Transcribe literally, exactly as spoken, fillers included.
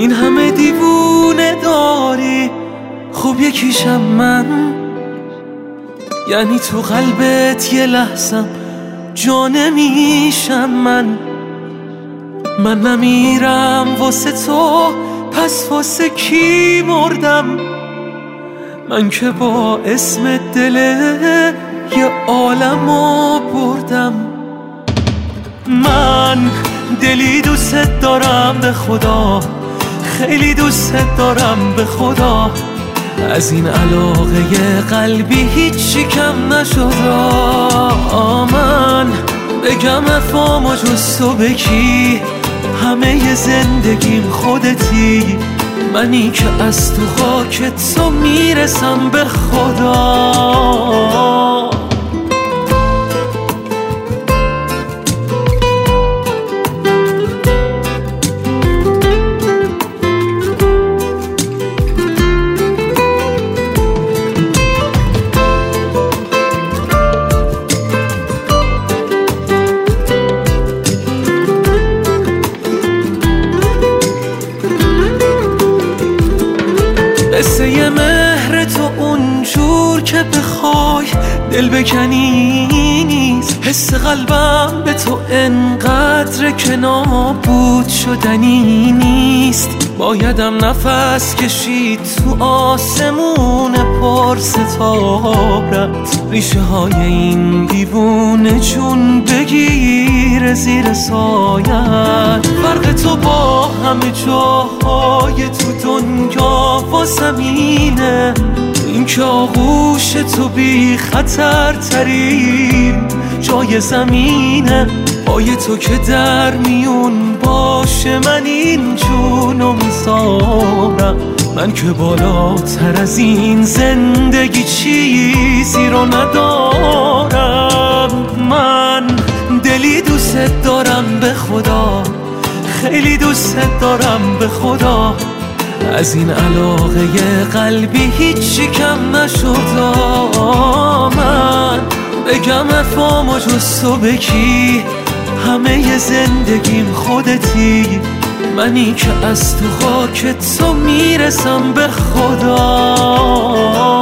این همه دیوونه داری، خب یکیشم من. یعنی تو قلبت یه لحظم جا نمیشم من. من نمیرم واسه تو، پس واسه کی مردم؟ من که با اسم دل یه عالمو بردم. من دلی دوست دارم به خدا، خیلی دوست دارم به خدا. از این علاقه قلبی هیچی کم نشد. من بگم افامو جز تو به کی؟ همه زندگیم خودتی، منی که از تو خاک تو میرسم به خدا. قصه ی مهر تو اونجور که بخوای دل بکنی نیست. حس قلبم به تو انقدر که نابود شدنی نیست. بایدم نفس کشید تو آسمون پر ستارت، ریشه های این دیوونه جون بگیر زیر سایت. فرق تو با همه جاهای تو دنیا و زمینه، این که آغوش تو بی خطر ترین جای زمینه. پای تو که در میون باشه من این جونو میذارم. من که بالاتر از این زندگی چیزی رو ندارم. من دلی دوست دارم به خدا، خیلی دوست دارم به خدا. از این علاقه قلبی هیچی کم نشد. من بگم افامو جز تو به کی؟ همه زندگیم خودتی، منی که از تو خاک تو میرسم به خدا.